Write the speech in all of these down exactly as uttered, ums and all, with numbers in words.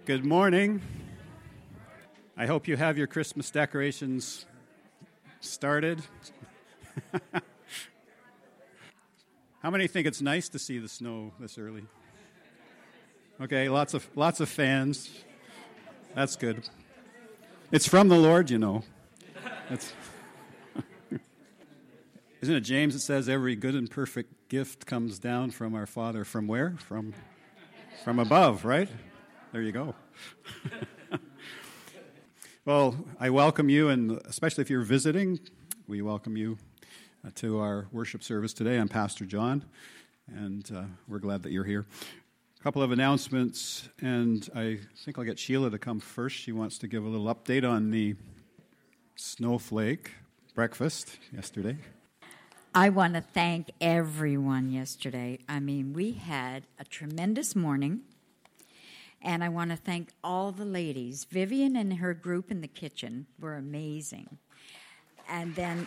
Good morning. I hope you have your Christmas decorations started. How many think it's nice to see the snow this early? Okay, lots of lots of fans. That's good. It's from the Lord, you know. That's Isn't it James that says every good and perfect gift comes down from our Father? From where? From from above, right? There you go. Well, I welcome you, and especially if you're visiting, we welcome you uh, to our worship service today. I'm Pastor John, and uh, we're glad that you're here. A couple of announcements, and I think I'll get Sheila to come first. She wants to give a little update on the snowflake breakfast yesterday. I want to thank everyone yesterday. I mean, we had a tremendous morning, and I want to thank all the ladies. Vivian and her group in the kitchen were amazing. And then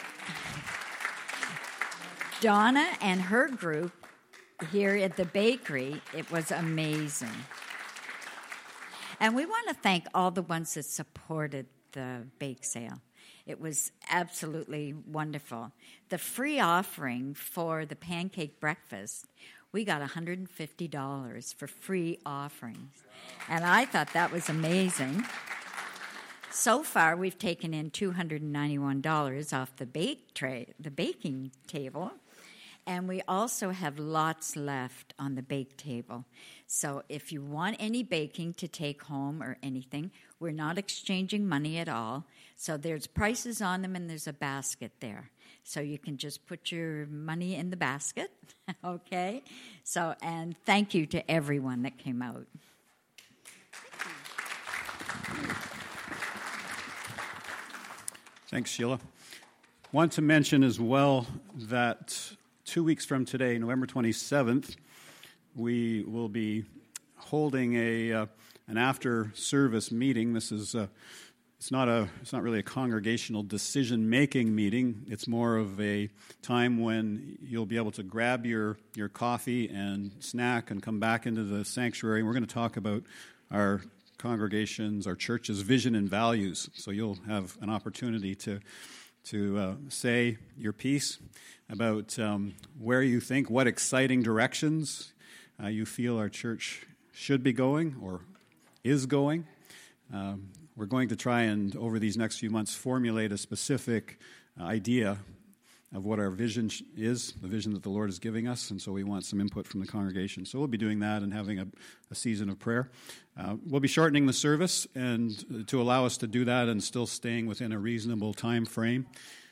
Donna and her group here at the bakery, it was amazing. And we want to thank all the ones that supported the bake sale. It was absolutely wonderful. The free offering for the pancake breakfast, we got one hundred fifty dollars for free offerings. And I thought that was amazing. So far, we've taken in two hundred ninety-one dollars off the bake tray, the baking table. And we also have lots left on the bake table. So if you want any baking to take home or anything, we're not exchanging money at all. So there's prices on them, and there's a basket there. So you can just put your money in the basket, okay? So, and thank you to everyone that came out. Thanks, Sheila. Want to mention as well that two weeks from today, November twenty-seventh, we will be holding a uh, an after-service meeting. This is uh, it's not a it's not really a congregational decision-making meeting. It's more of a time when you'll be able to grab your your coffee and snack and come back into the sanctuary. We're going to talk about our congregation's, our church's vision and values. So you'll have an opportunity to to uh, say your piece about um, where you think, what exciting directions uh, you feel our church should be going or is going. Um, we're going to try and, over these next few months, formulate a specific uh, idea of what our vision is, the vision that the Lord is giving us, and so we want some input from the congregation. So we'll be doing that and having a, a season of prayer. Uh, we'll be shortening the service and to allow us to do that and still staying within a reasonable time frame.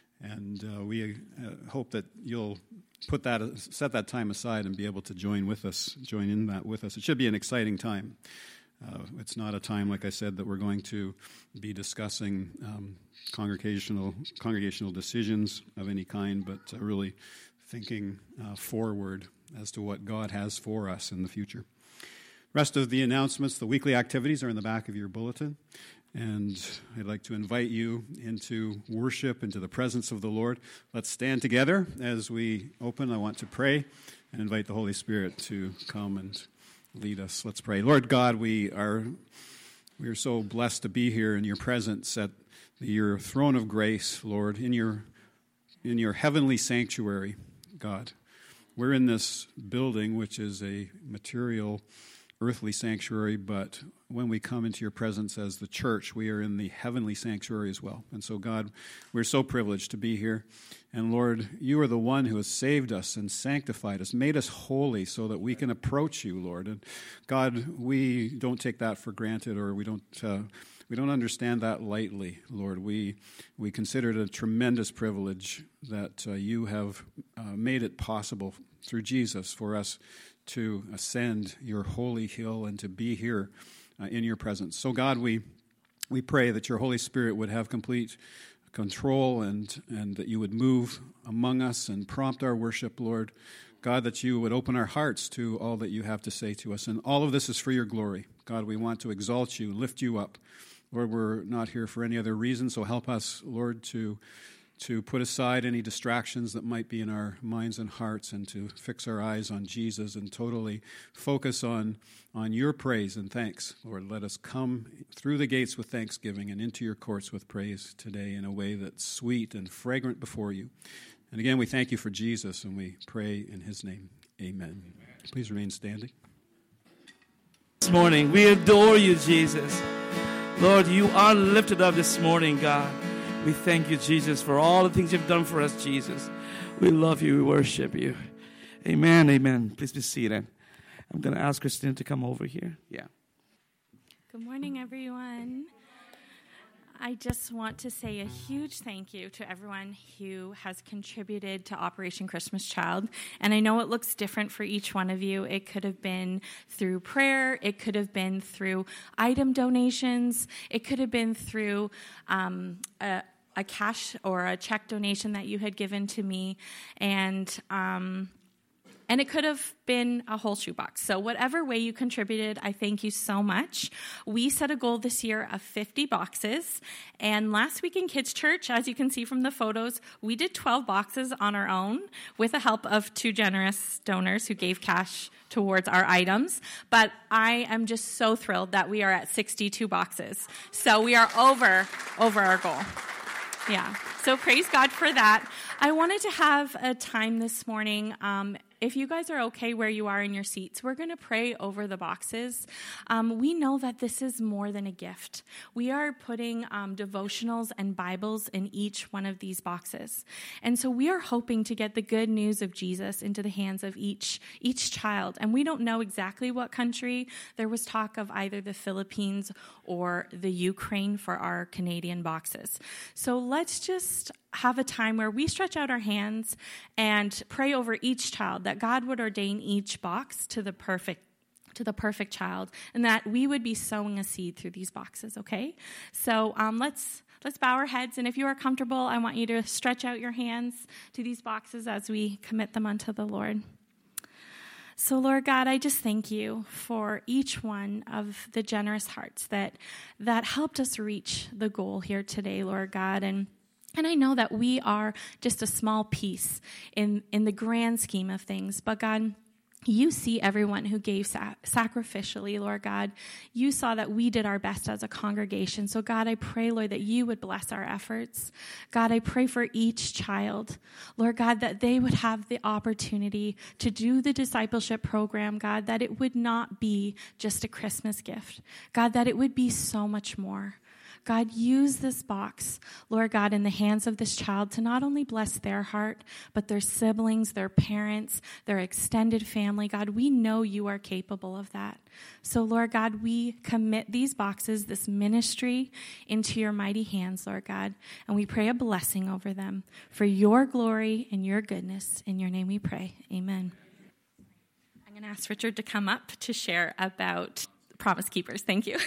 And uh, we uh, hope that you'll put that, set that time aside and be able to join with us, join in that with us. It should be an exciting time. Uh, it's not a time, like I said, that we're going to be discussing um, congregational congregational decisions of any kind, but uh, really thinking uh, forward as to what God has for us in the future. Rest of the announcements, the weekly activities are in the back of your bulletin, and I'd like to invite you into worship, into the presence of the Lord. Let's stand together as we open. I want to pray and invite the Holy Spirit to come and lead us. Let's pray. Lord God, we are we are so blessed to be here in your presence at your throne of grace, Lord, in your in your heavenly sanctuary, God. We're in this building, which is a material, earthly sanctuary, but when we come into your presence as the church, we are in the heavenly sanctuary as well. And so, God, we're so privileged to be here. And Lord, you are the one who has saved us and sanctified us, made us holy so that we can approach you, Lord. And God, we don't take that for granted, or we don't uh, we don't understand that lightly, Lord. We we consider it a tremendous privilege that uh, you have uh, made it possible through Jesus for us to ascend your holy hill and to be here uh, in your presence. So, God, we we pray that your Holy Spirit would have complete control and, and that you would move among us and prompt our worship, Lord. God, that you would open our hearts to all that you have to say to us. And all of this is for your glory. God, we want to exalt you, lift you up. Lord, we're not here for any other reason, so help us, Lord, to to put aside any distractions that might be in our minds and hearts and to fix our eyes on Jesus and totally focus on, on your praise and thanks. Lord, let us come through the gates with thanksgiving and into your courts with praise today in a way that's sweet and fragrant before you. And again, we thank you for Jesus, and we pray in his name. Amen. Amen. Please remain standing. This morning, we adore you, Jesus. Lord, you are lifted up this morning, God. We thank you, Jesus, for all the things you've done for us, Jesus. We love you. We worship you. Amen, amen. Please be seated. I'm going to ask Christine to come over here. Yeah. Good morning, everyone. I just want to say a huge thank you to everyone who has contributed to Operation Christmas Child. And I know it looks different for each one of you. It could have been through prayer. It could have been through item donations. It could have been through um, a, a cash or a check donation that you had given to me. And um, and it could have been a whole shoebox. So whatever way you contributed, I thank you so much. We set a goal this year of fifty boxes. And last week in Kids Church, as you can see from the photos, we did twelve boxes on our own with the help of two generous donors who gave cash towards our items. But I am just so thrilled that we are at sixty-two boxes. So we are over, over our goal. Yeah. So praise God for that. I wanted to have a time this morning. Um, If you guys are okay where you are in your seats, we're going to pray over the boxes. Um, we know that this is more than a gift. We are putting um, devotionals and Bibles in each one of these boxes. And so we are hoping to get the good news of Jesus into the hands of each, each child. And we don't know exactly what country. There was talk of either the Philippines or the Ukraine for our Canadian boxes. So let's just have a time where we stretch out our hands and pray over each child, that God would ordain each box to the perfect to the perfect child, and that we would be sowing a seed through these boxes, okay? So um, let's let's bow our heads, and if you are comfortable, I want you to stretch out your hands to these boxes as we commit them unto the Lord. So, Lord God, I just thank you for each one of the generous hearts that that helped us reach the goal here today, Lord God, and And I know that we are just a small piece in, in the grand scheme of things. But God, you see everyone who gave sa- sacrificially, Lord God. You saw that we did our best as a congregation. So God, I pray, Lord, that you would bless our efforts. God, I pray for each child, Lord God, that they would have the opportunity to do the discipleship program, God, that it would not be just a Christmas gift. God, that it would be so much more. God, use this box, Lord God, in the hands of this child to not only bless their heart, but their siblings, their parents, their extended family. God, we know you are capable of that. So, Lord God, we commit these boxes, this ministry, into your mighty hands, Lord God, and we pray a blessing over them for your glory and your goodness. In your name we pray. Amen. I'm going to ask Richard to come up to share about Promise Keepers. Thank you.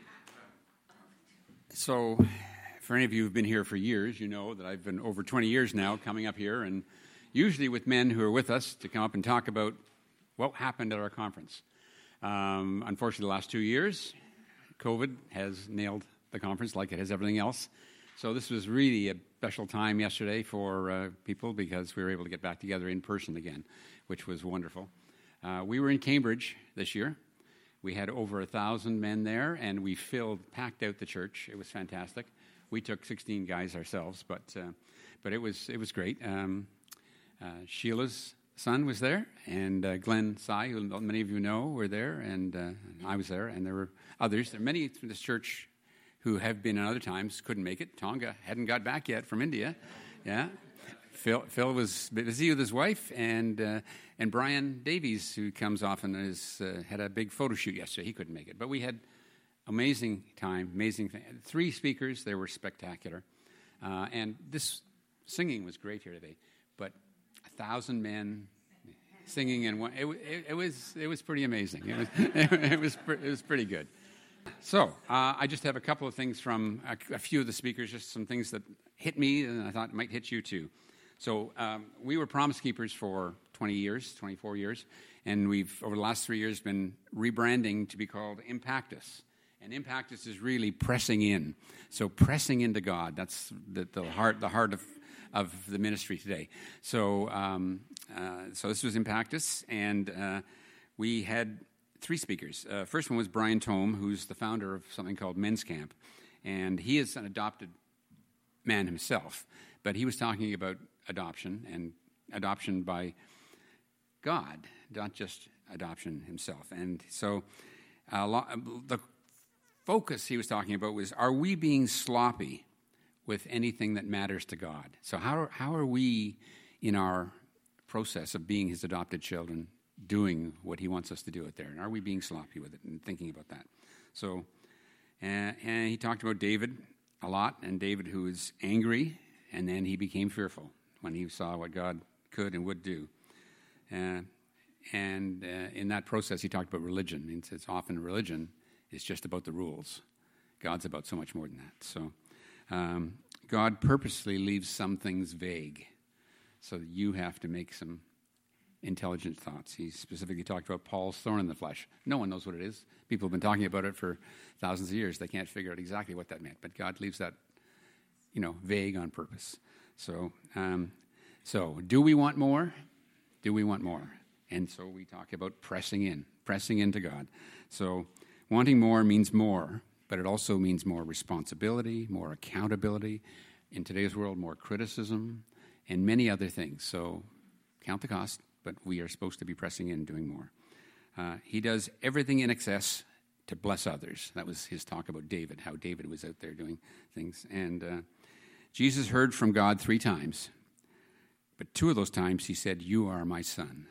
So, for any of you who've been here for years, you know that I've been over twenty years now coming up here, and usually with men who are with us to come up and talk about what happened at our conference. Um, unfortunately, the last two years, COVID has nailed the conference like it has everything else. So this was really a special time yesterday for uh, people because we were able to get back together in person again, which was wonderful. Uh, we were in Cambridge this year. We had over a thousand men there, and we filled, packed out the church. It was fantastic. We took sixteen guys ourselves, but uh, but it was it was great. Um, uh, Sheila's son was there, and uh, Glenn Sy, who many of you know, were there, and uh, I was there, and there were others. There were many from this church who have been in other times, couldn't make it. Tonga hadn't got back yet from India. Yeah. Phil, Phil was busy with his wife, and uh, and Brian Davies, who comes often, is, uh, had a big photo shoot yesterday. He couldn't make it. But we had amazing time, amazing thing. Three speakers, they were spectacular. Uh, and this singing was great here today. But a thousand men singing in one, it, it, it was it was pretty amazing. It was, it was, it was pretty good. So uh, I just have a couple of things from a, a few of the speakers, just some things that hit me, and I thought might hit you too. So um, we were Promise Keepers for twenty years, twenty-four years, and we've, over the last three years, been rebranding to be called Impactus. And Impactus is really pressing in. So pressing into God, that's the, the heart the heart of of the ministry today. So, um, uh, so this was Impactus, and uh, we had three speakers. Uh, first one was Brian Tome, who's the founder of something called Men's Camp, and he is an adopted man himself, but he was talking about adoption and adoption by God, not just adoption himself. And so uh, lo- the focus he was talking about was, are we being sloppy with anything that matters to God? So how how are we in our process of being his adopted children doing what he wants us to do out there? And are we being sloppy with it and thinking about that? So, uh, and he talked about David a lot, and David who was angry, and then he became fearful when he saw what God could and would do. Uh, and uh, in that process, he talked about religion. He says often religion is just about the rules. God's about so much more than that. So um, God purposely leaves some things vague so that you have to make some intelligent thoughts. He specifically talked about Paul's thorn in the flesh. No one knows what it is. People have been talking about it for thousands of years. They can't figure out exactly what that meant. But God leaves that, you know, vague on purpose. So, um, so do we want more? Do we want more? And so we talk about pressing in, pressing into God. So wanting more means more, but it also means more responsibility, more accountability. In today's world, more criticism, and many other things. So count the cost, but we are supposed to be pressing in, doing more. Uh, he does everything in excess to bless others. That was his talk about David, how David was out there doing things. And uh, Jesus heard from God three times, but two of those times he said, "You are my son."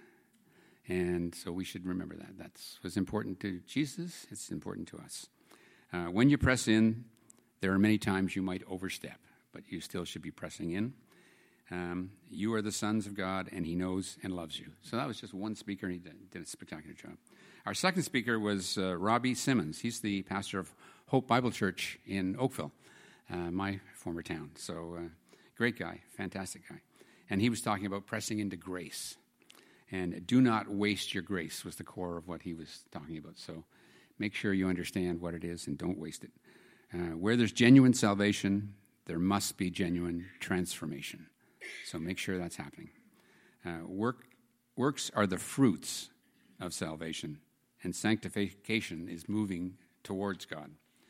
And so we should remember that. That's what's important to Jesus. It's important to us. Uh, when you press in, there are many times you might overstep, but you still should be pressing in. Um, you are the sons of God, and he knows and loves you. So that was just one speaker, and he did, did a spectacular job. Our second speaker was uh, Robbie Simmons. He's the pastor of Hope Bible Church in Oakville, uh, my former town. So uh, great guy, fantastic guy. And he was talking about pressing into grace. And do not waste your grace was the core of what he was talking about. So make sure you understand what it is and don't waste it. Uh, where there's genuine salvation, there must be genuine transformation. So make sure that's happening. Uh, work, works are the fruits of salvation, and sanctification is moving towards God.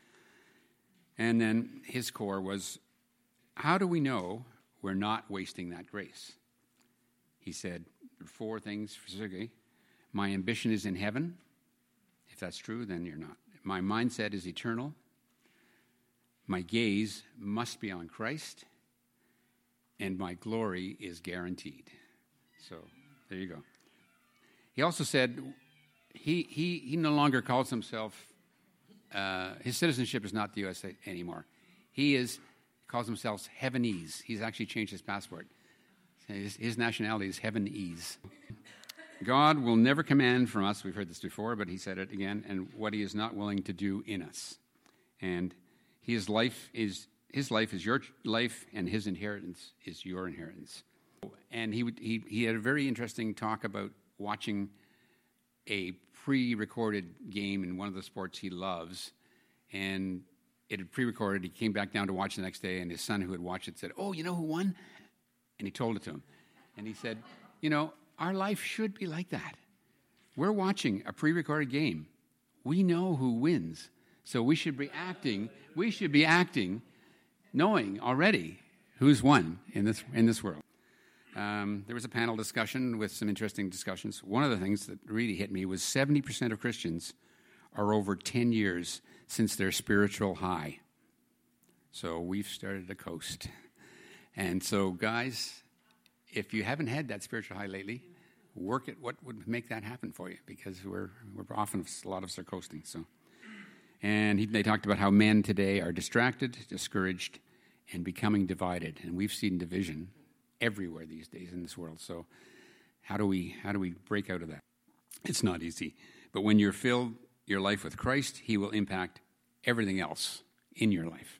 And then his core was, how do we know we're not wasting that grace? He said, four things specifically. My ambition is in heaven. If that's true, then you're not. My mindset is eternal. My gaze must be on Christ. And my glory is guaranteed. So there you go. He also said he he, he no longer calls himself, uh, his citizenship is not the U S A anymore. He is calls himself Heavenese. He's actually changed his passport. His, his nationality is Heavenese. God will never command from us, we've heard this before, but he said it again, and what he is not willing to do in us. And his life is his life is your life, and his inheritance is your inheritance. And he would, he he had a very interesting talk about watching a pre-recorded game in one of the sports he loves, and it had pre-recorded. He came back down to watch the next day, and his son, who had watched it, said, "Oh, you know who won?" And he told it to him. And he said, you know, our life should be like that. We're watching a pre-recorded game. We know who wins. So we should be acting, we should be acting knowing already who's won in this in this world. Um, there was a panel discussion with some interesting discussions. One of the things that really hit me was seventy percent of Christians are over ten years since their spiritual high. So we've started to coast. And so, guys, if you haven't had that spiritual high lately, work at what would make that happen for you, because we're we're often, a lot of us are coasting. So, and he, they talked about how men today are distracted, discouraged, and becoming divided. And we've seen division everywhere these days in this world. So, how do we how do we break out of that? It's not easy. But when you're filled your life with Christ, he will impact everything else in your life.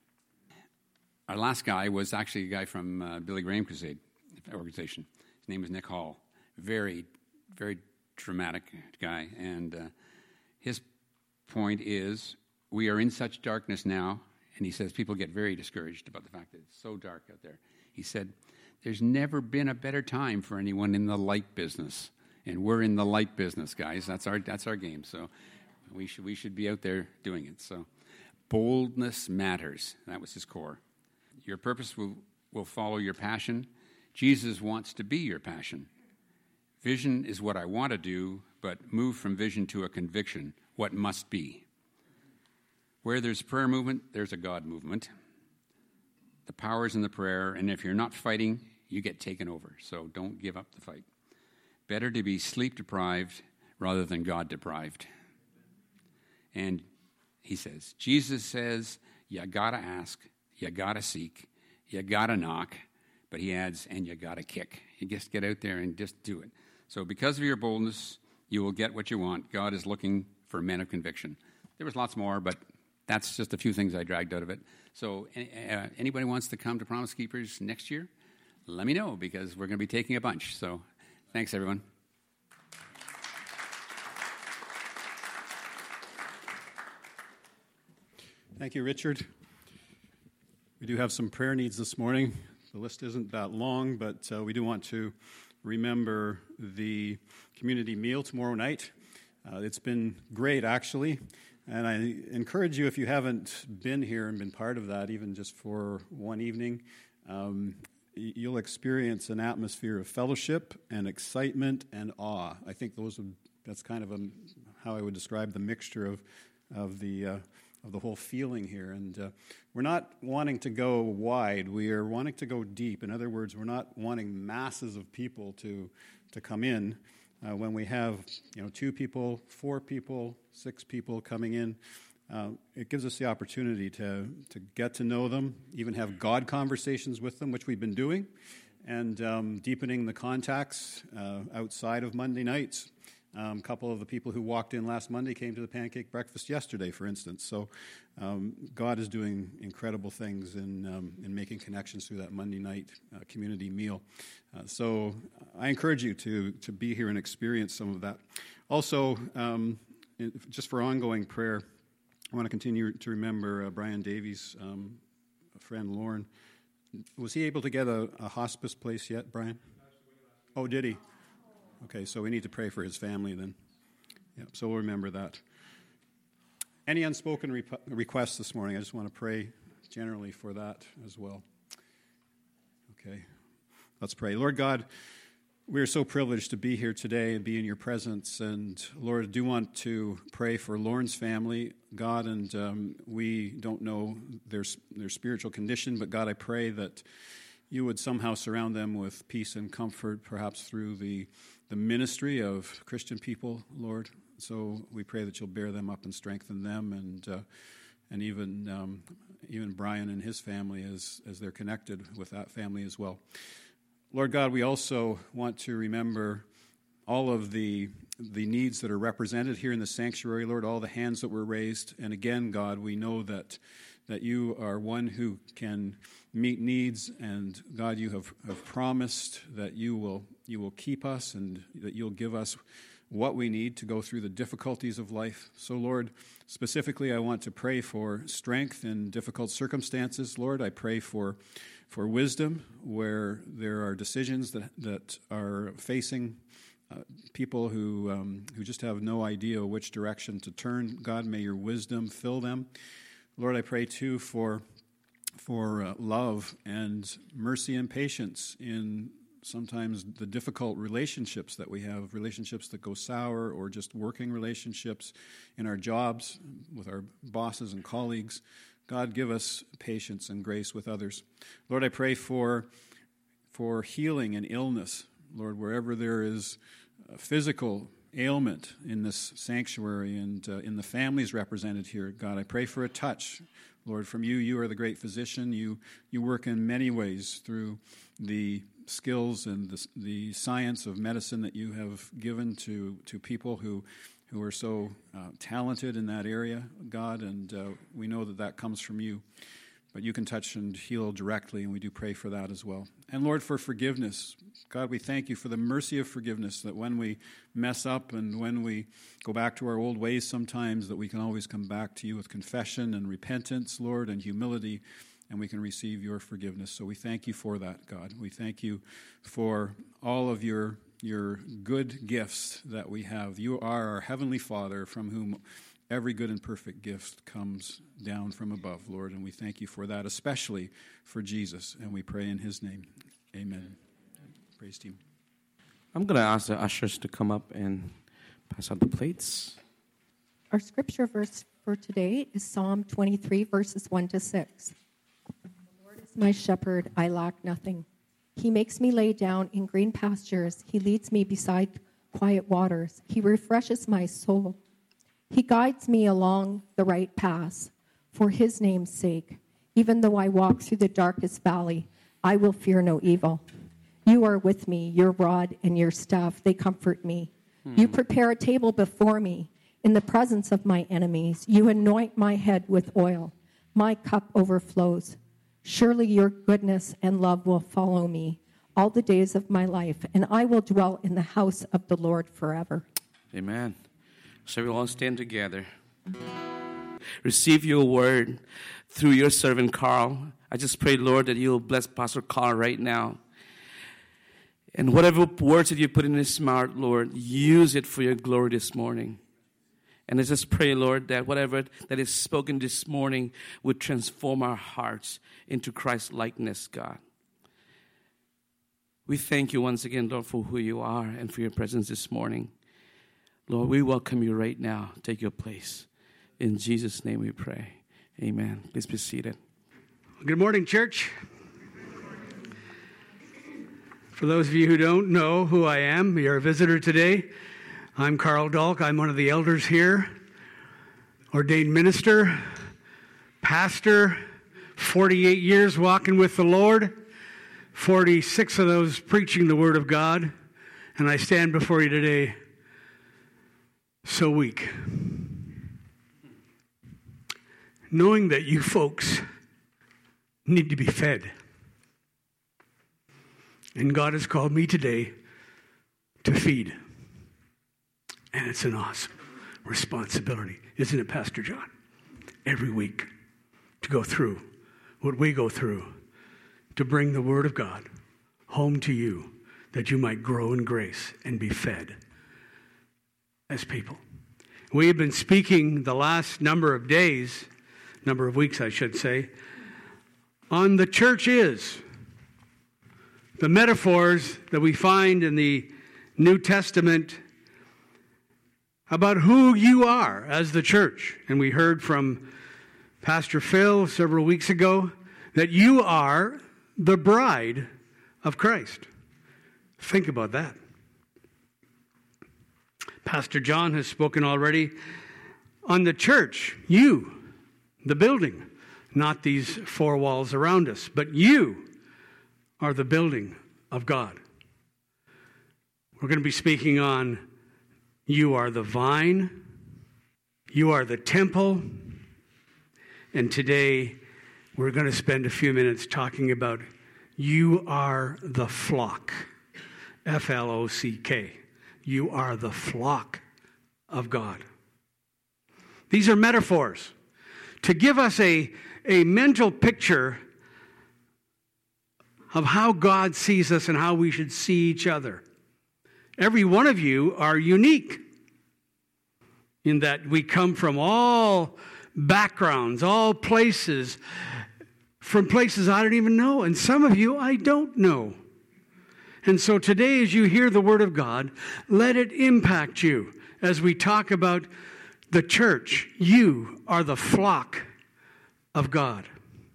Our last guy was actually a guy from uh, Billy Graham Crusade organization. His name is Nick Hall. Very, very dramatic guy. And uh, his point is, we are in such darkness now, and he says people get very discouraged about the fact that it's so dark out there. He said, there's never been a better time for anyone in the light business. And we're in the light business, guys. That's our that's our game. So we should we should be out there doing it. So boldness matters. That was his core. Your purpose will, will follow your passion. Jesus wants to be your passion. Vision is what I want to do, but move from vision to a conviction, what must be. Where there's prayer movement, there's a God movement. The power's in the prayer, and if you're not fighting, you get taken over. So don't give up the fight. Better to be sleep-deprived rather than God-deprived. And he says, Jesus says, you got to ask, you got to seek, you got to knock, but he adds, and you got to kick. You just get out there and just do it. So because of your boldness, you will get what you want. God is looking for men of conviction. There was lots more, but that's just a few things I dragged out of it. So uh, anybody wants to come to Promise Keepers next year, let me know, because we're going to be taking a bunch. So thanks, everyone. Thank you, Richard. We do have some prayer needs this morning. The list isn't that long, but uh, we do want to remember the community meal tomorrow night. Uh, it's been great, actually, and I encourage you, if you haven't been here and been part of that, even just for one evening, um, you'll experience an atmosphere of fellowship and excitement and awe. I think those are, that's kind of a, how I would describe the mixture of of the uh, of the whole feeling here. And uh, we're not wanting to go wide. We are wanting to go deep. In other words, we're not wanting masses of people to to come in. Uh, when we have, you know, two people, four people, six people coming in, uh, it gives us the opportunity to to get to know them, even have God conversations with them, which we've been doing, and um, deepening the contacts uh, outside of Monday nights. Um, a couple of the people who walked in last Monday came to the pancake breakfast yesterday, for instance. So um, God is doing incredible things in um, in making connections through that Monday night uh, community meal. Uh, so I encourage you to to be here and experience some of that. Also, um, just for ongoing prayer, I want to continue to remember uh, Brian Davies' um, friend Lauren. Was he able to get a, a hospice place yet, Brian? Oh, did he? Okay, so we need to pray for his family then. Yeah, so we'll remember that. Any unspoken re- requests this morning? I just want to pray generally for that as well. Okay, let's pray. Lord God, we are so privileged to be here today and be in your presence. And Lord, I do want to pray for Lauren's family, God, and um, we don't know their, their spiritual condition, but God, I pray that you would somehow surround them with peace and comfort, perhaps through the the ministry of Christian people, Lord. So we pray that you'll bear them up and strengthen them, and uh, and even um, even Brian and his family as as they're connected with that family as well. Lord God, we also want to remember all of the the needs that are represented here in the sanctuary, Lord, all the hands that were raised. And again, God, we know that that you are one who can meet needs, and God, you have, have promised that you will you will keep us and that you'll give us what we need to go through the difficulties of life. So, Lord, specifically, I want to pray for strength in difficult circumstances. Lord, I pray for for wisdom where there are decisions that, that are facing uh, people who um, who just have no idea which direction to turn. God, may your wisdom fill them. Lord, I pray, too, for for uh, love and mercy and patience in sometimes the difficult relationships that we have, relationships that go sour, or just working relationships in our jobs with our bosses and colleagues. God, give us patience and grace with others. Lord, I pray for for healing and illness. Lord, wherever there is a physical ailment in this sanctuary and uh, in the families represented here, God, I pray for a touch. Lord, from you, you are the great physician. You you work in many ways through the skills and the, the science of medicine that you have given to, to people who who are so uh, talented in that area, God, and uh, we know that that comes from you. But you can touch and heal directly, and we do pray for that as well. And Lord, for forgiveness. God, we thank you for the mercy of forgiveness, that when we mess up and when we go back to our old ways sometimes, that we can always come back to you with confession and repentance, Lord, and humility, and we can receive your forgiveness. So we thank you for that, God. We thank you for all of your your good gifts that we have. You are our Heavenly Father, from whom every good and perfect gift comes down from above, Lord, and we thank you for that, especially for Jesus, and we pray in his name. Amen. Praise team. I'm going to ask the ushers to come up and pass out the plates. Our scripture verse for today is Psalm twenty-three, verses one to six. The Lord is my shepherd, I lack nothing. He makes me lay down in green pastures. He leads me beside quiet waters. He refreshes my soul. He guides me along the right paths for his name's sake. Even though I walk through the darkest valley, I will fear no evil. You are with me, your rod and your staff, they comfort me. Hmm. You prepare a table before me in the presence of my enemies. You anoint my head with oil. My cup overflows. Surely your goodness and love will follow me all the days of my life, and I will dwell in the house of the Lord forever. Amen. So we all stand together. Receive your word through your servant Carl. I just pray, Lord, that you'll bless Pastor Carl right now. And whatever words that you put in his mouth, Lord, use it for your glory this morning. And I just pray, Lord, that whatever that is spoken this morning would transform our hearts into Christ's likeness, God. We thank you once again, Lord, for who you are and for your presence this morning. Lord, we welcome you right now. Take your place. In Jesus' name we pray. Amen. Please be seated. Good morning, church. For those of you who don't know who I am, you're a visitor today. I'm Carl Dahlk. I'm one of the elders here, ordained minister, pastor, forty-eight years walking with the Lord, forty-six of those preaching the Word of God, and I stand before you today so weak, knowing that you folks need to be fed. And God has called me today to feed. And it's an awesome responsibility, isn't it, Pastor John? Every week to go through what we go through, to bring the Word of God home to you, that you might grow in grace and be fed as people. We have been speaking the last number of days, number of weeks I should say, on the church is. The metaphors that we find in the New Testament about who you are as the church. And we heard from Pastor Phil several weeks ago that you are the bride of Christ. Think about that. Pastor John has spoken already on the church. You, the building, not these four walls around us, but you are the building of God. We're going to be speaking on you are the vine, you are the temple, and today we're going to spend a few minutes talking about you are the flock, F L O C K. You are the flock of God. These are metaphors to give us a, a mental picture of how God sees us and how we should see each other. Every one of you are unique in that we come from all backgrounds, all places, from places I don't even know, and some of you I don't know. And so today, as you hear the Word of God, let it impact you as we talk about the church. You are the flock of God.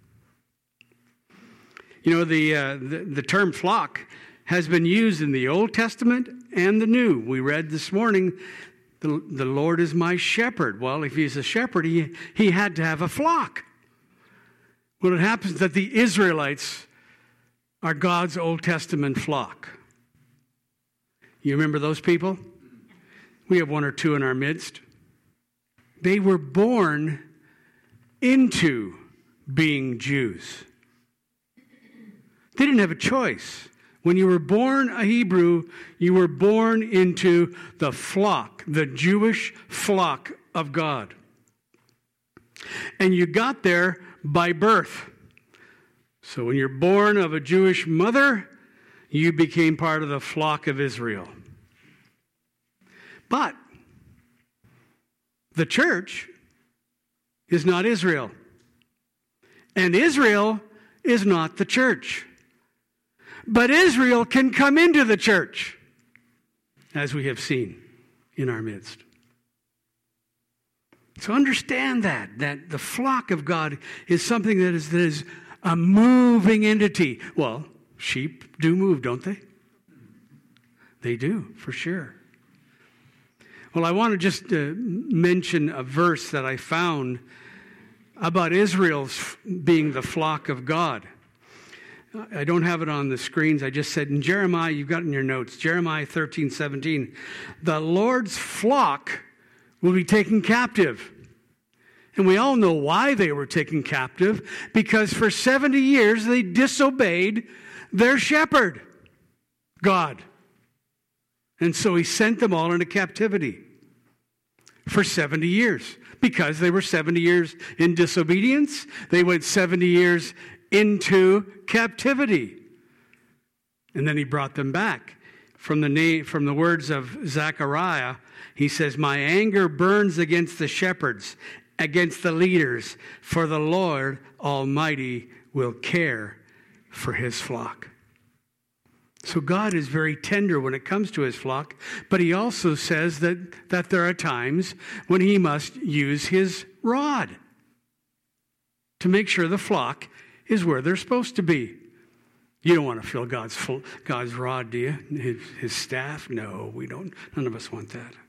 You know, the, uh, the, the term flock has been used in the Old Testament and the New. We read this morning, the, the Lord is my shepherd. Well, if he's a shepherd, he, he had to have a flock. Well, it happens that the Israelites are God's Old Testament flock. You remember those people? We have one or two in our midst. They were born into being Jews. They didn't have a choice. When you were born a Hebrew, you were born into the flock, the Jewish flock of God. And you got there by birth. So when you're born of a Jewish mother, you became part of the flock of Israel. But the church is not Israel. And Israel is not the church. But Israel can come into the church, as we have seen in our midst. So understand that, that the flock of God is something that is, that is a moving entity. Well, sheep do move, don't they? They do, for sure. Well, I want to just uh, mention a verse that I found about Israel being the flock of God. I don't have it on the screens. I just said in Jeremiah, you've got it in your notes, Jeremiah thirteen seventeen, the Lord's flock will be taken captive. And we all know why they were taken captive, because for seventy years they disobeyed their shepherd, God. And so he sent them all into captivity for seventy years. Because they were seventy years in disobedience, they went seventy years into captivity. And then he brought them back. From the name, from the words of Zechariah, he says, my anger burns against the shepherds, against the leaders, for the Lord Almighty will care for his flock. So God is very tender when it comes to his flock, but he also says that, that there are times when he must use his rod to make sure the flock is where they're supposed to be. You don't want to feel God's full, God's rod, do you? His, his staff? No, we don't. None of us want that.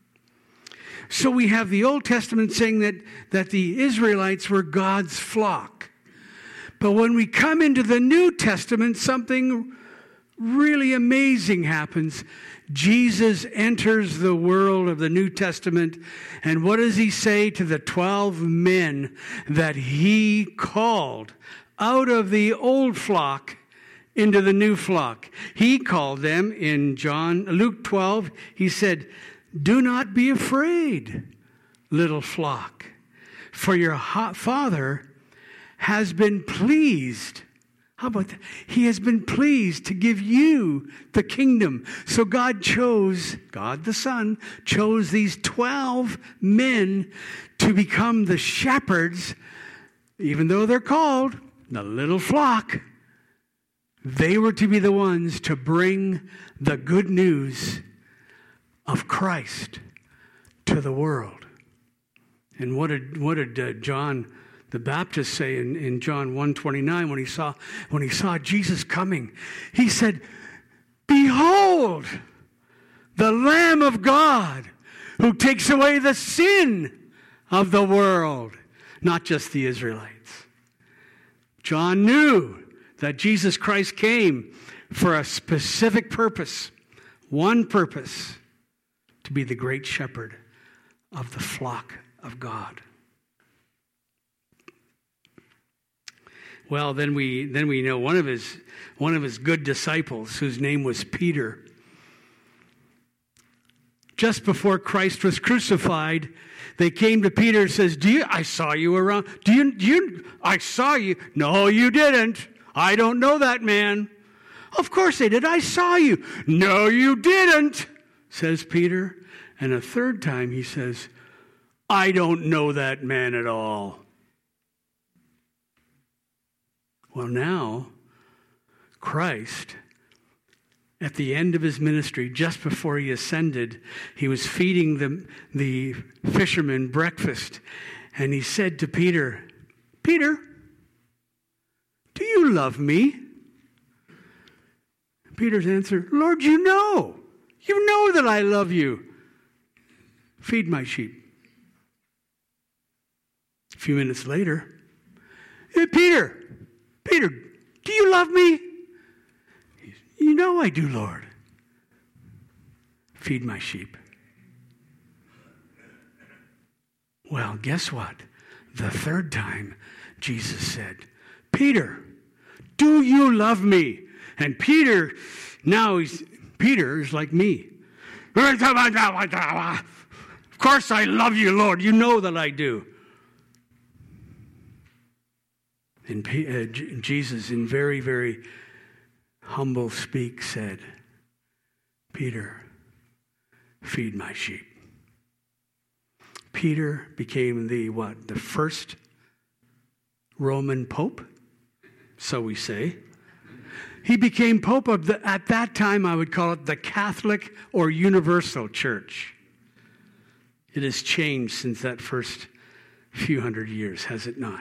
So we have the Old Testament saying that, that the Israelites were God's flock. But when we come into the New Testament, something really amazing happens. Jesus enters the world of the New Testament, and what does he say to the twelve men that he called out of the old flock into the new flock? He called them in John, Luke twelve, he said, do not be afraid, little flock, for your Father has been pleased. How about that? He has been pleased to give you the kingdom. So God chose, God the Son, chose these twelve men to become the shepherds, even though they're called the little flock. They were to be the ones to bring the good news of Christ to the world. And what did, what did uh, John the Baptist say in, in John one twenty-nine when he saw when he saw Jesus coming? He said, behold, the Lamb of God who takes away the sin of the world, not just the Israelites. John knew that Jesus Christ came for a specific purpose, one purpose, to be the great shepherd of the flock of God. Well, then we then we know one of his one of his good disciples, whose name was Peter. Just before Christ was crucified, they came to Peter and says, "Do you? I saw you around. Do you? Do you? I saw you. No, you didn't. I don't know that man." "Of course they did. I saw you." "No, you didn't," says Peter. And a third time he says, "I don't know that man at all." Well, now, Christ, at the end of his ministry, just before he ascended, he was feeding the, the fishermen breakfast. And he said to Peter, "Peter, do you love me?" Peter's answer, "Lord, you know. You know that I love you. Feed my sheep." A few minutes later, "Hey, Peter, Peter, do you love me?" "You know I do, Lord. Feed my sheep." Well, guess what? The third time, Jesus said, "Peter, do you love me?" And Peter, now he's, Peter is like me. "Of course I love you, Lord. You know that I do." And uh, Jesus, in very, very humble speak, said, Peter, feed my sheep. Peter became the what? The first Roman Pope, so we say. He became Pope of the, at that time, I would call it the Catholic or Universal Church. It has changed since that first few hundred years, has it not?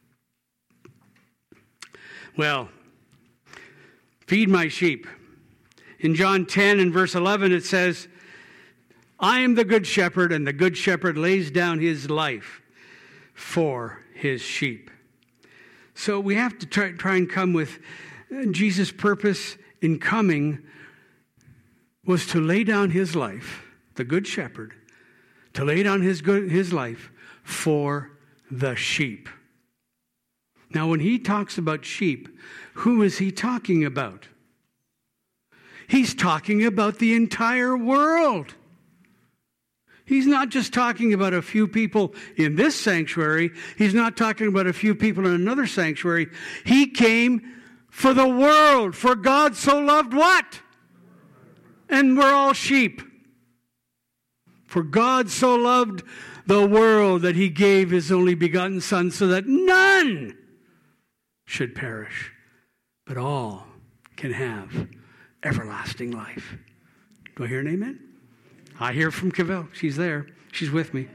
Well, feed my sheep. In John ten and verse eleven, it says, I am the good shepherd, and the good shepherd lays down his life for his sheep. So we have to try, try and come with Jesus' purpose in coming was to lay down his life, the good shepherd, to lay down his good, his life for the sheep. Now, when he talks about sheep, who is he talking about? He's talking about the entire world. He's not just talking about a few people in this sanctuary. He's not talking about a few people in another sanctuary. He came for the world. For God so loved what? And we're all sheep. For God so loved the world that he gave his only begotten Son so that none should perish, but all can have everlasting life. Do I hear an amen? I hear from Cavell. She's there. She's with me.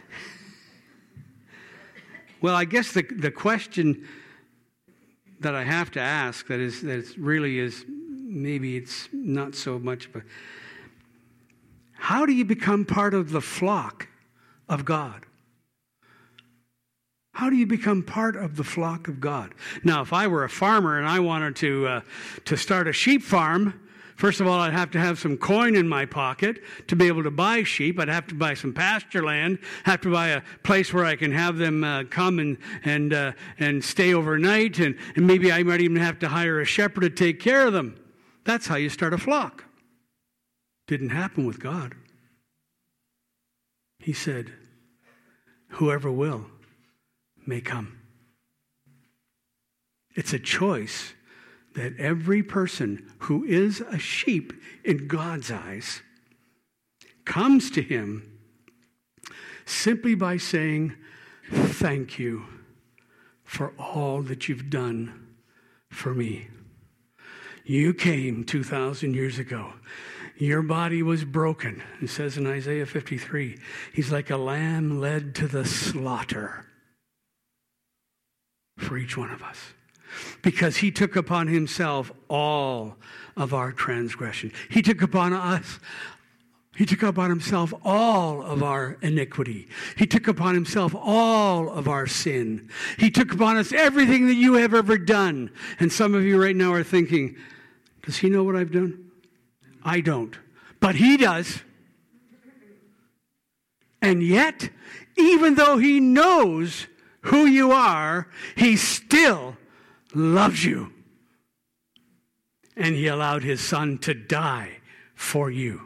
Well, I guess the, the question that I have to ask that is that is really is, maybe it's not so much of a, how do you become part of the flock of God? How do you become part of the flock of God? Now, if I were a farmer and I wanted to uh, to start a sheep farm, first of all, I'd have to have some coin in my pocket to be able to buy sheep. I'd have to buy some pasture land, have to buy a place where I can have them uh, come and and uh, and stay overnight, and, and maybe I might even have to hire a shepherd to take care of them. That's how you start a flock. Didn't happen with God. He said, whoever will may come. It's a choice that every person who is a sheep in God's eyes comes to him simply by saying, thank you for all that you've done for me. You came two thousand years ago. Your body was broken. It says in Isaiah fifty-three, he's like a lamb led to the slaughter for each one of us. Because he took upon himself all of our transgression. He took upon us, he took upon himself all of our iniquity. He took upon himself all of our sin. He took upon us everything that you have ever done. And some of you right now are thinking, does he know what I've done? I don't. But he does. And yet, even though he knows who you are, he still loves you. And he allowed his Son to die for you.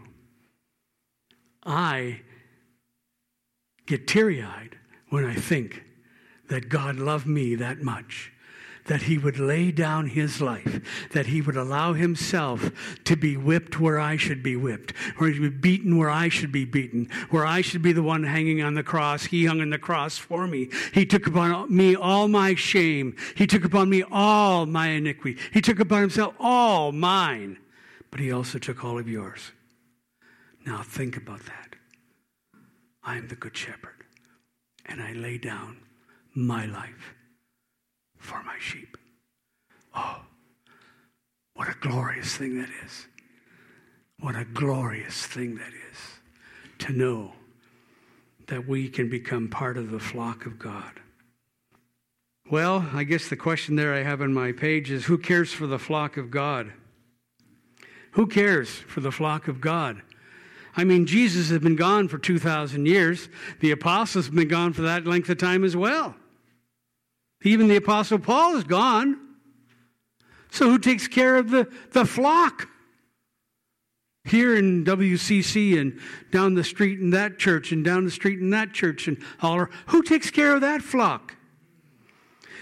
I get teary-eyed when I think that God loved me that much, that he would lay down his life, that he would allow himself to be whipped where I should be whipped, or to be beaten where I should be beaten, where I should be the one hanging on the cross. He hung on the cross for me. He took upon me all my shame. He took upon me all my iniquity. He took upon himself all mine, but he also took all of yours. Now think about that. I am the good shepherd, and I lay down my life for my sheep. Oh, what a glorious thing that is. What a glorious thing that is to know that we can become part of the flock of God. Well, I guess the question there I have on my page is, who cares for the flock of God? Who cares for the flock of God? I mean, Jesus has been gone for two thousand years. The apostles have been gone for that length of time as well. Even the Apostle Paul is gone. So who takes care of the, the flock? Here in W C C and down the street in that church and down the street in that church and all, who takes care of that flock?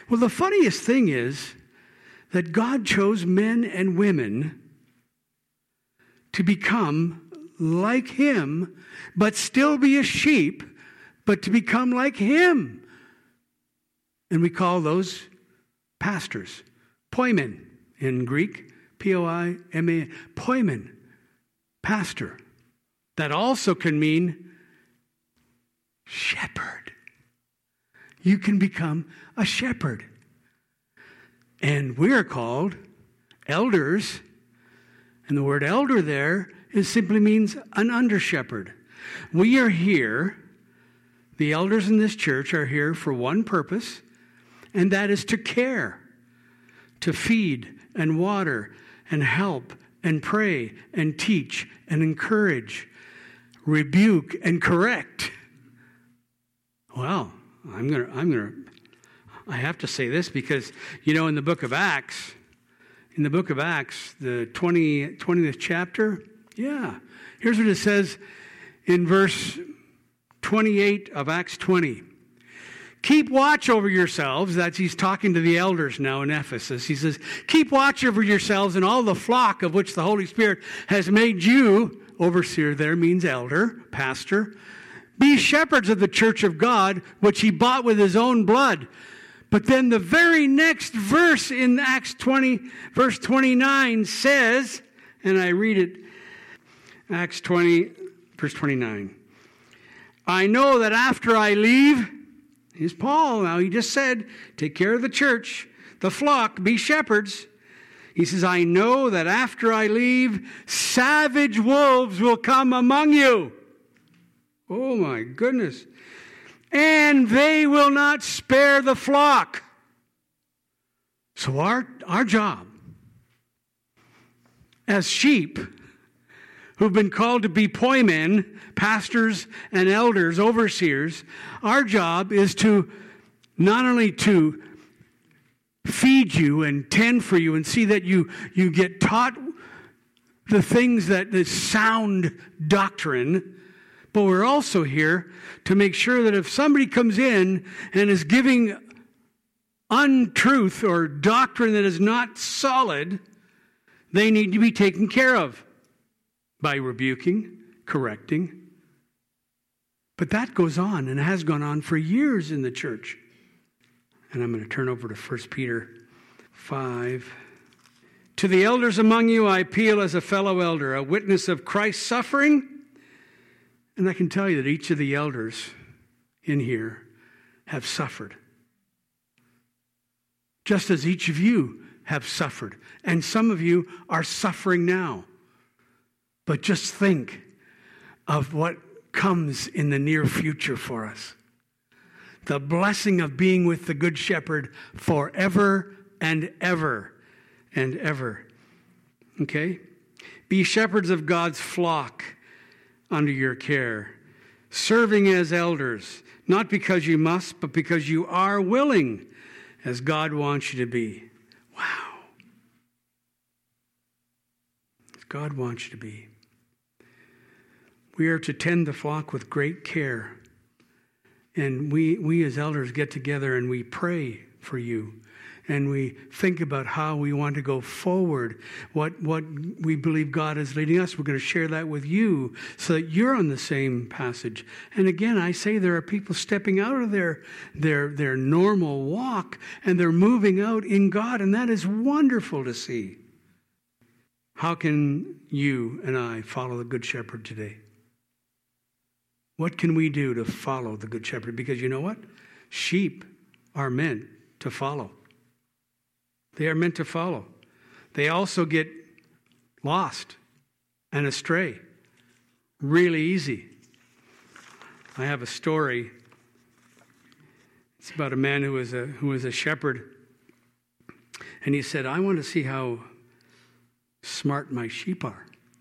Well, the funniest thing is that God chose men and women to become like him, but still be a sheep, but to become like him. And we call those pastors. Poimen in Greek, P O I M A N. Poimen, pastor. That also can mean shepherd. You can become a shepherd. And we are called elders. And the word elder there is simply means an under shepherd. We are here, the elders in this church are here for one purpose, and that is to care, to feed and water and help and pray and teach and encourage, rebuke and correct. Well, I'm gonna, I'm gonna, I have to say this because, you know, in the book of Acts, in the book of Acts, the twentieth chapter, yeah, here's what it says in verse twenty-eight of Acts twenty. Keep watch over yourselves. That's, he's talking to the elders now in Ephesus. He says, keep watch over yourselves and all the flock of which the Holy Spirit has made you, overseer there means elder, pastor, be shepherds of the church of God, which he bought with his own blood. But then the very next verse in Acts twenty, verse twenty-nine says, and I read it, Acts twenty, verse twenty-nine. I know that after I leave, here's Paul now, he just said, take care of the church, the flock, be shepherds. He says, I know that after I leave, savage wolves will come among you. Oh my goodness. And they will not spare the flock. So our, our job as sheep who've been called to be poimen, pastors and elders, overseers, our job is to not only to feed you and tend for you and see that you, you get taught the things that is sound doctrine, but we're also here to make sure that if somebody comes in and is giving untruth or doctrine that is not solid, they need to be taken care of by rebuking, correcting. But that goes on and has gone on for years in the church. And I'm going to turn over to First Peter five. To the elders among you I appeal as a fellow elder, a witness of Christ's suffering. And I can tell you that each of the elders in here have suffered. Just as each of you have suffered. And some of you are suffering now. But just think of what comes in the near future for us. The blessing of being with the Good Shepherd forever and ever and ever. Okay? Be shepherds of God's flock under your care, serving as elders, not because you must, but because you are willing, as God wants you to be. Wow. As God wants you to be. We are to tend the flock with great care. And we, we as elders get together and we pray for you. And we think about how we want to go forward, what, what we believe God is leading us. We're going to share that with you so that you're on the same passage. And again, I say there are people stepping out of their, their, their normal walk and they're moving out in God. And that is wonderful to see. How can you and I follow the Good Shepherd today? What can we do to follow the Good Shepherd? Because you know what? Sheep are meant to follow. They are meant to follow. They also get lost and astray really easy. I have a story. It's about a man who was a who was a shepherd. And he said, I want to see how smart my sheep are.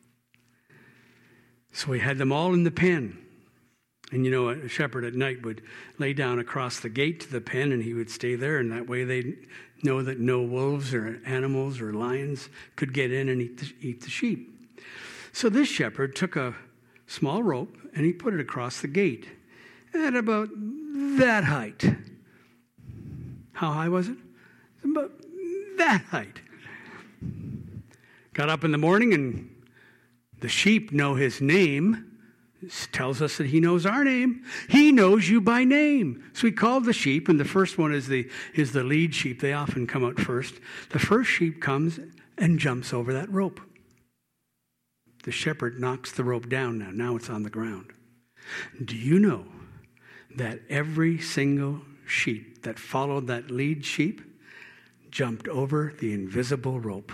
So he had them all in the pen. And you know, a shepherd at night would lay down across the gate to the pen and he would stay there. And that way they'd know that no wolves or animals or lions could get in and eat the, eat the sheep. So this shepherd took a small rope and he put it across the gate at about that height. How high was it? About that height. Got up in the morning, and the sheep know his name. This tells us that he knows our name. He knows you by name. So he called the sheep, and the first one is the is the lead sheep. They often come out first. The first sheep comes and jumps over that rope. The shepherd knocks the rope down now. Now it's on the ground. Do you know that every single sheep that followed that lead sheep jumped over the invisible rope?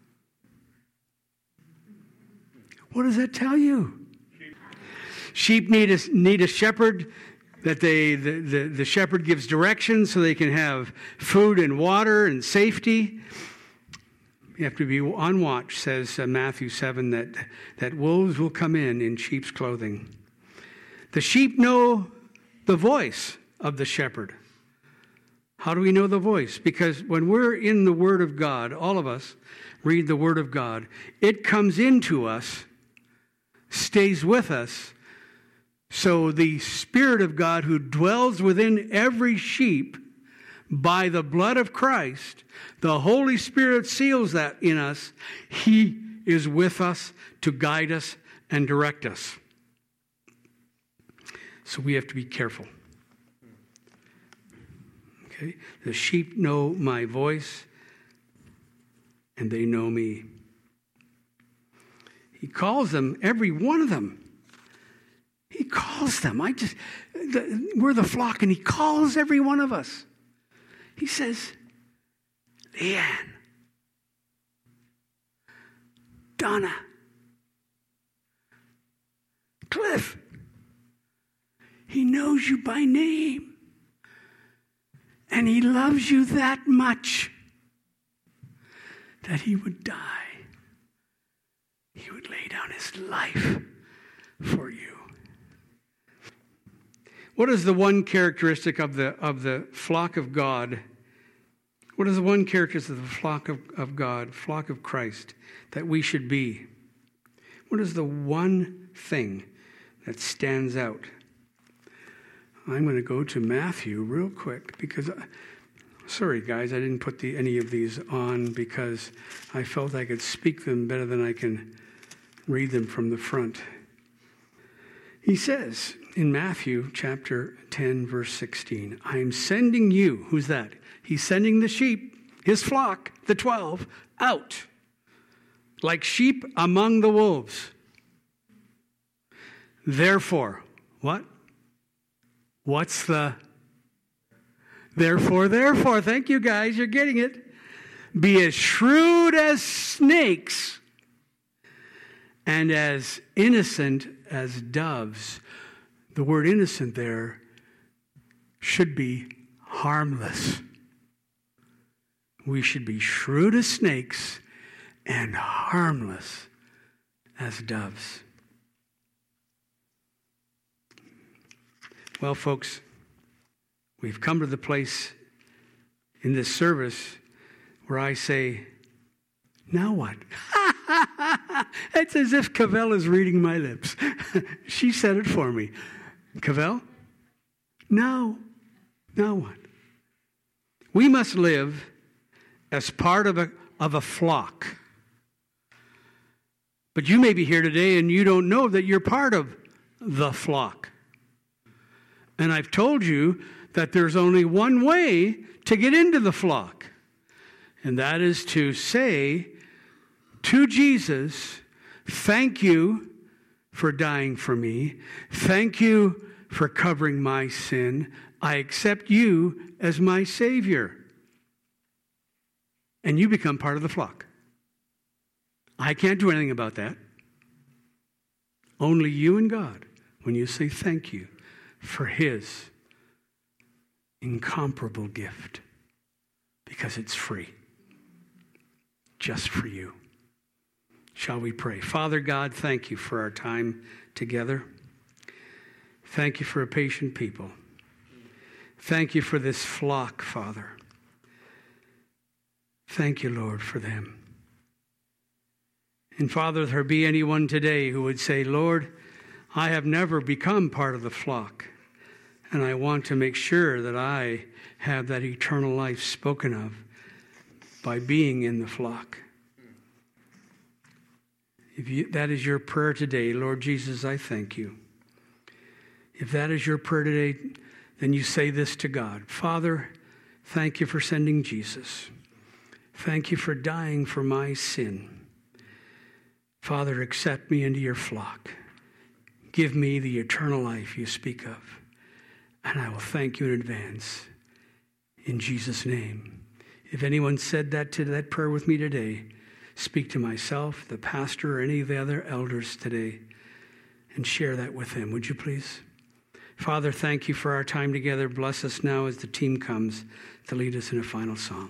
What does that tell you? Sheep need a, need a shepherd, that they the, the, the shepherd gives direction so they can have food and water and safety. You have to be on watch, says uh, Matthew seven, that, that wolves will come in in sheep's clothing. The sheep know the voice of the shepherd. How do we know the voice? Because when we're in the Word of God, all of us read the Word of God, it comes into us, stays with us. So the Spirit of God who dwells within every sheep by the blood of Christ, the Holy Spirit seals that in us. He is with us to guide us and direct us. So we have to be careful. Okay? The sheep know my voice, and they know me. He calls them, every one of them. He calls them. I just, the, we're the flock, and he calls every one of us. He says, Leanne, Donna, Cliff. He knows you by name. And he loves you that much that he would die. He would lay down his life for you. What is the one characteristic of the of the flock of God? What is the one characteristic of the flock of, of God, flock of Christ, that we should be? What is the one thing that stands out? I'm going to go to Matthew real quick because, I, sorry guys, I didn't put the, any of these on because I felt I could speak them better than I can read them from the front. He says in Matthew chapter ten, verse sixteen, I am sending you, who's that? He's sending the sheep, his flock, the twelve, out like sheep among the wolves. Therefore, what? What's the therefore, therefore? Thank you guys, you're getting it. Be as shrewd as snakes and as innocent as doves. The word innocent there should be harmless. We should be shrewd as snakes and harmless as doves. Well, folks, we've come to the place in this service where I say, now what? It's as if Cavell is reading my lips. She said it for me. Cavell, now, now what? We must live as part of a, of a flock. But you may be here today and you don't know that you're part of the flock. And I've told you that there's only one way to get into the flock. And that is to say to Jesus, thank you for dying for me. Thank you for covering my sin. I accept you as my Savior. And you become part of the flock. I can't do anything about that. Only you and God, when you say thank you for his incomparable gift, because it's free, just for you. Shall we pray? Father God, thank you for our time together. Thank you for a patient people. Thank you for this flock, Father. Thank you, Lord, for them. And Father, if there be anyone today who would say, Lord, I have never become part of the flock. And I want to make sure that I have that eternal life spoken of by being in the flock. If you, that is your prayer today, Lord Jesus, I thank you. If that is your prayer today, then you say this to God. Father, thank you for sending Jesus. Thank you for dying for my sin. Father, accept me into your flock. Give me the eternal life you speak of. And I will thank you in advance. In Jesus' name. If anyone said that to that prayer with me today, speak to myself, the pastor, or any of the other elders today, and share that with them. Would you please? Father, thank you for our time together. Bless us now as the team comes to lead us in a final song.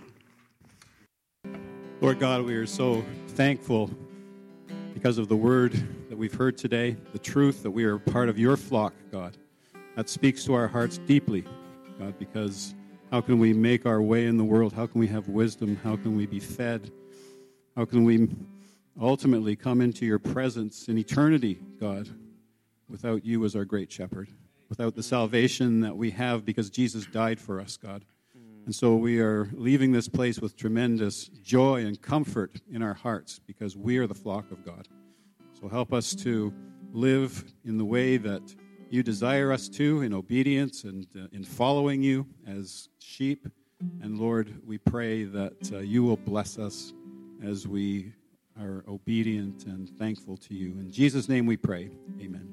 Lord God, we are so thankful because of the word that we've heard today, the truth that we are part of your flock, God. That speaks to our hearts deeply, God, because how can we make our way in the world? How can we have wisdom? How can we be fed? How can we ultimately come into your presence in eternity, God, without you as our great shepherd, without the salvation that we have because Jesus died for us, God. And so we are leaving this place with tremendous joy and comfort in our hearts because we are the flock of God. So help us to live in the way that you desire us to, in obedience and uh, in following you as sheep. And Lord, we pray that uh, you will bless us as we are obedient and thankful to you. In Jesus' name we pray. Amen.